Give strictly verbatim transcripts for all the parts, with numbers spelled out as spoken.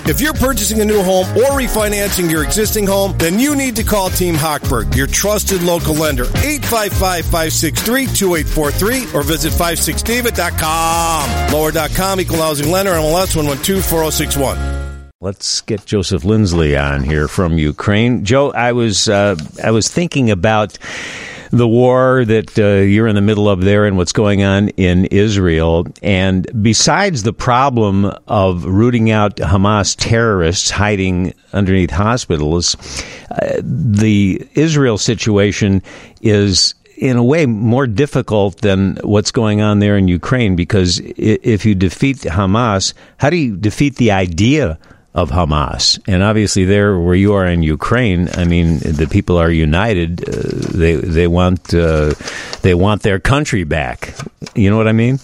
If you're purchasing a new home or refinancing your existing home, then you need to call Team Hochberg, your trusted local lender. eight five five, five six three, two eight four three or visit five six david dot com. Lower dot com, equal housing lender, M L S one one two four zero six one. Let's get Joseph Lindsley on here from Ukraine. Joe, I was uh, I was thinking about the war that uh, you're in the middle of there and what's going on in Israel. And besides the problem of rooting out Hamas terrorists hiding underneath hospitals, uh, the Israel situation is in a way more difficult than what's going on there in Ukraine, because if you defeat Hamas, how do you defeat the idea of Hamas? And obviously there where you are in Ukraine, I mean, the people are united. Uh, they they want uh, they want their country back. You know what I mean?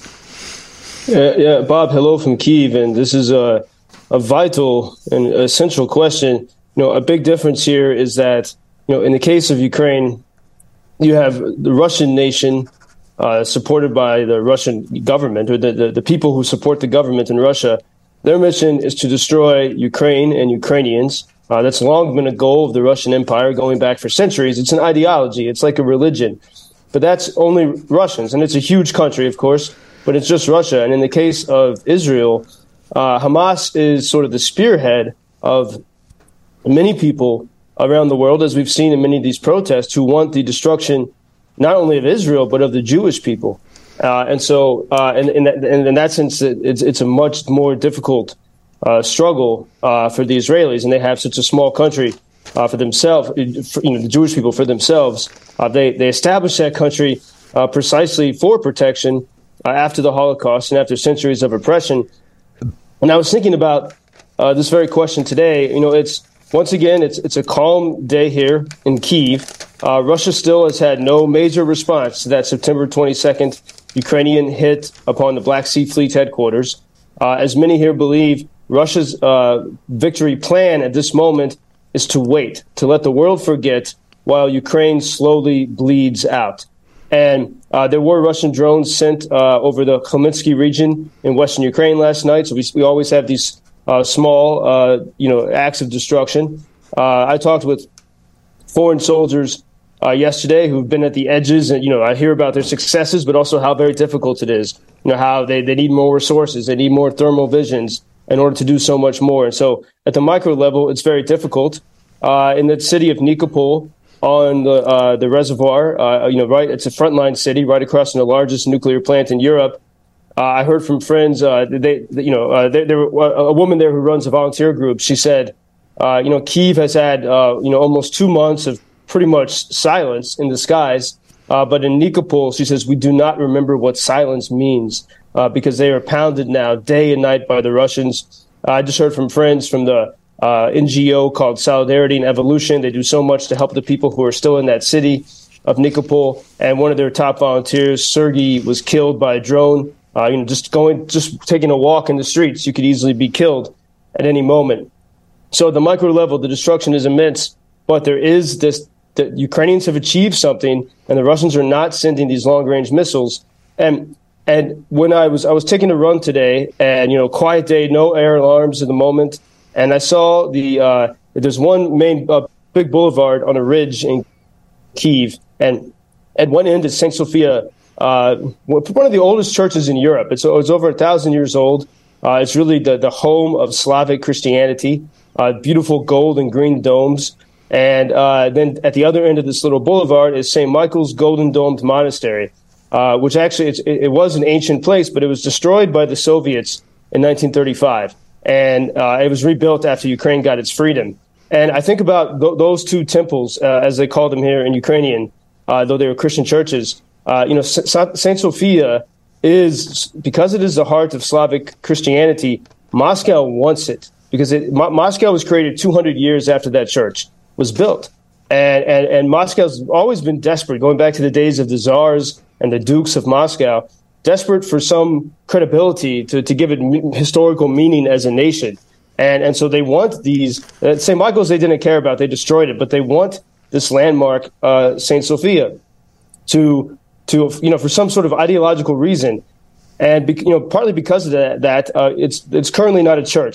Yeah, yeah, Bob, hello from Kyiv, and this is a a vital and essential question. You know, a big difference here is that, you know, in the case of Ukraine, you have the Russian nation uh, supported by the Russian government, or the, the, the people who support the government in Russia. Their mission is to destroy Ukraine and Ukrainians. Uh, that's long been a goal of the Russian Empire going back for centuries. It's an ideology. It's like a religion. But that's only Russians. And it's a huge country, of course, but it's just Russia. And in the case of Israel, uh, Hamas is sort of the spearhead of many people around the world, as we've seen in many of these protests, who want the destruction not only of Israel, but of the Jewish people. Uh, and so, uh, in, in, that, in, in that sense, it's, it's a much more difficult uh, struggle uh, for the Israelis, and they have such a small country uh, for themselves. For, you know, the Jewish people for themselves. Uh, they they established that country uh, precisely for protection uh, after the Holocaust and after centuries of oppression. And I was thinking about uh, this very question today. You know, it's once again, it's it's a calm day here in Kyiv. Uh, Russia still has had no major response to that September twenty-second Ukrainian hit upon the Black Sea Fleet headquarters. Uh, as many here believe, Russia's uh, victory plan at this moment is to wait, to let the world forget while Ukraine slowly bleeds out. And uh, there were Russian drones sent uh, over the Khmelnytskyi region in western Ukraine last night. So we, we always have these uh, small, uh, you know, acts of destruction. Uh, I talked with foreign soldiers Uh, yesterday who've been at the edges, and, you know, I hear about their successes, but also how very difficult it is. You know, how they, they need more resources, they need more thermal visions in order to do so much more. And so at the micro level, it's very difficult. Uh, in the city of Nikopol on the uh, the reservoir, uh, you know, right, it's a frontline city right across from the largest nuclear plant in Europe. Uh, I heard from friends, uh, they, you know, uh, there, there a woman there who runs a volunteer group. She said, uh, you know, Kyiv has had, uh, you know, almost two months of pretty much silence in the skies. Uh, but in Nikopol, she says, we do not remember what silence means uh, because they are pounded now day and night by the Russians. Uh, I just heard from friends from the uh, N G O called Solidarity and Evolution. They do so much to help the people who are still in that city of Nikopol. And one of their top volunteers, Sergei, was killed by a drone. Uh, you know, just going, just taking a walk in the streets, you could easily be killed at any moment. So at the micro level, the destruction is immense, but there is this. The Ukrainians have achieved something, and the Russians are not sending these long-range missiles. And and when I was I was taking a run today, and you know, quiet day, no air alarms at the moment, and I saw the uh, there's one main uh, big boulevard on a ridge in Kyiv, and at one end is Saint Sophia, uh, one of the oldest churches in Europe. It's it's over a thousand years old. Uh, it's really the the home of Slavic Christianity. Uh, beautiful gold and green domes. And uh, then at the other end of this little boulevard is Saint Michael's Golden Domed Monastery, uh, which actually it's, it, it was an ancient place, but it was destroyed by the Soviets in nineteen thirty-five. And uh, it was rebuilt after Ukraine got its freedom. And I think about th- those two temples, uh, as they call them here in Ukrainian, uh, though they were Christian churches. Uh, you know, S- Saint Sophia is, because it is the heart of Slavic Christianity, Moscow wants it, because it, Mo- Moscow was created two hundred years after that church was built. And, and, and Moscow's always been desperate, going back to the days of the czars and the dukes of Moscow, desperate for some credibility to, to give it historical meaning as a nation. And, and so they want these, uh, Saint Michael's they didn't care about, they destroyed it, but they want this landmark, uh, Saint Sophia, to, to, you know, for some sort of ideological reason. And, be, you know, partly because of that, that uh, it's, it's currently not a church.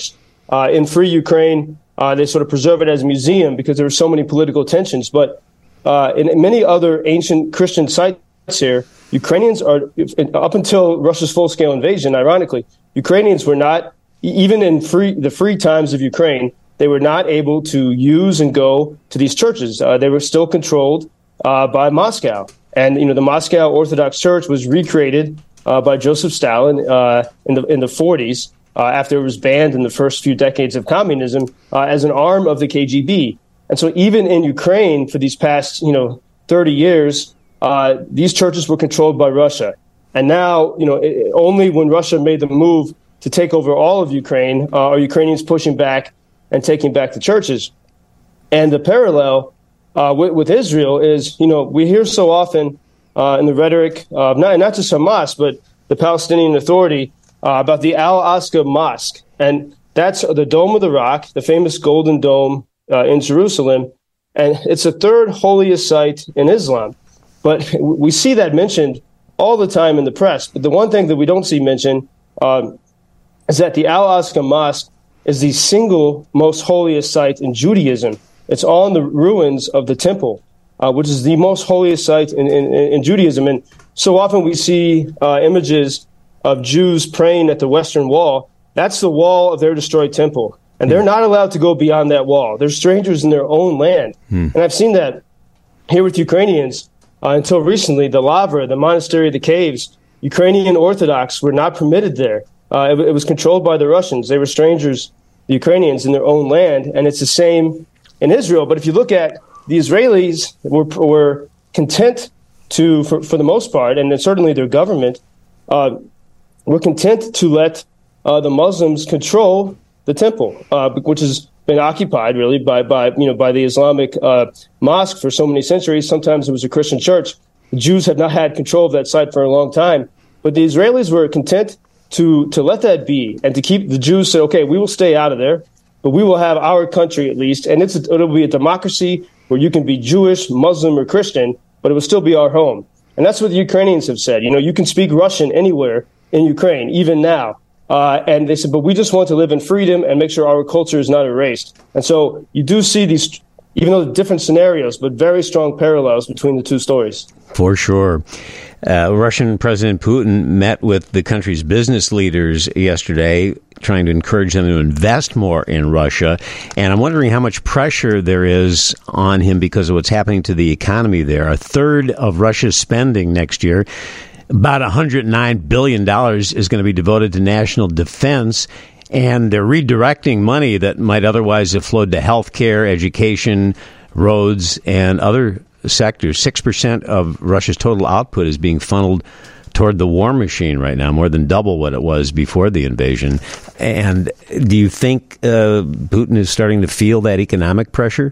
Uh, in Free Ukraine, uh, they sort of preserve it as a museum because there were so many political tensions. But uh, in, in many other ancient Christian sites here, Ukrainians are, up until Russia's full-scale invasion, ironically, Ukrainians were not, even in free, the free times of Ukraine, they were not able to use and go to these churches. Uh, they were still controlled uh, by Moscow. And, you know, the Moscow Orthodox Church was recreated uh, by Joseph Stalin uh, in the in the forties uh, after it was banned in the first few decades of communism uh, as an arm of the K G B. And so even in Ukraine for these past, you know, thirty years, uh, these churches were controlled by Russia. And now, you know, it, only when Russia made the move to take over all of Ukraine uh, are Ukrainians pushing back and taking back the churches. And the parallel uh, with, with Israel is, you know, we hear so often uh, in the rhetoric of not, not just Hamas, but the Palestinian Authority uh, about the Al-Aqsa Mosque. And that's the Dome of the Rock, the famous Golden Dome uh, in Jerusalem. And it's the third holiest site in Islam. But we see that mentioned all the time in the press. But the one thing that we don't see mentioned um, is that the Al-Aqsa Mosque is the single most holiest site in Judaism. It's on the ruins of the temple, uh, which is the most holiest site in, in, in Judaism. And so often we see uh, images of Jews praying at the Western Wall. That's the wall of their destroyed temple. And they're not allowed to go beyond that wall. They're strangers in their own land. Hmm. And I've seen that here with Ukrainians. Uh, until recently, the Lavra, the Monastery of the Caves, Ukrainian Orthodox were not permitted there. Uh, it, it was controlled by the Russians. They were strangers, the Ukrainians, in their own land. And it's the same in Israel. But if you look at the Israelis, were, were content to, for, for the most part, and certainly their government, uh, were content to let uh, the Muslims control the temple, uh, which has been occupied really by, by you know by the Islamic uh, mosque for so many centuries. Sometimes it was a Christian church. The Jews have not had control of that site for a long time, but the Israelis were content to to let that be and to keep the Jews say, okay, we will stay out of there, but we will have our country at least, and it's a, it'll be a democracy where you can be Jewish, Muslim, or Christian, but it will still be our home. And that's what the Ukrainians have said. You know, you can speak Russian anywhere in Ukraine, even now. Uh, and they said, but we just want to live in freedom and make sure our culture is not erased. And so you do see these, even though different scenarios, but very strong parallels between the two stories. For sure. Uh, Russian President Putin met with the country's business leaders yesterday, trying to encourage them to invest more in Russia. And I'm wondering how much pressure there is on him because of what's happening to the economy there. A third of Russia's spending next year, about one hundred nine billion dollars, is going to be devoted to national defense, and they're redirecting money that might otherwise have flowed to health care, education, roads, and other sectors. six percent of Russia's total output is being funneled toward the war machine right now, more than double what it was before the invasion. And do you think uh, Putin is starting to feel that economic pressure?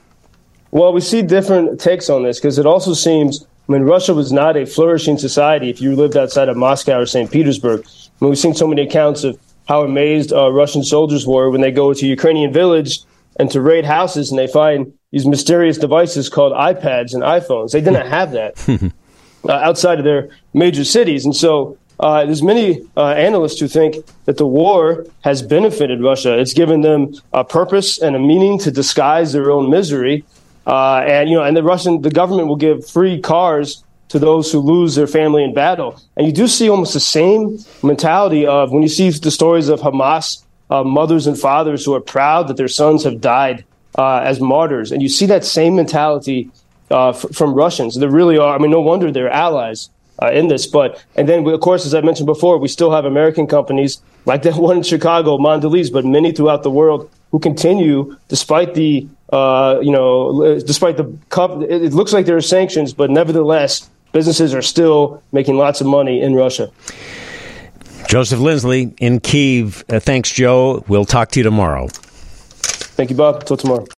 Well, we see different takes on this because it also seems, I mean, Russia was not a flourishing society if you lived outside of Moscow or Saint Petersburg. I mean, we've seen so many accounts of how amazed uh, Russian soldiers were when they go to a Ukrainian village and to raid houses and they find these mysterious devices called iPads and iPhones. They didn't have that uh, outside of their major cities. And so uh, there's many uh, analysts who think that the war has benefited Russia. It's given them a purpose and a meaning to disguise their own misery. Uh, and, you know, and the Russian, the government will give free cars to those who lose their family in battle. And you do see almost the same mentality of when you see the stories of Hamas, uh, mothers and fathers who are proud that their sons have died uh, as martyrs. And you see that same mentality uh, f- from Russians. There really are. I mean, no wonder they're allies uh, in this. But and then, we, of course, as I mentioned before, we still have American companies like that one in Chicago, Mondelez, but many throughout the world who continue despite the Uh, you know, despite the, it looks like there are sanctions, but nevertheless, businesses are still making lots of money in Russia. Joseph Lindsley in Kyiv. Uh, thanks, Joe. We'll talk to you tomorrow. Thank you, Bob. Till tomorrow.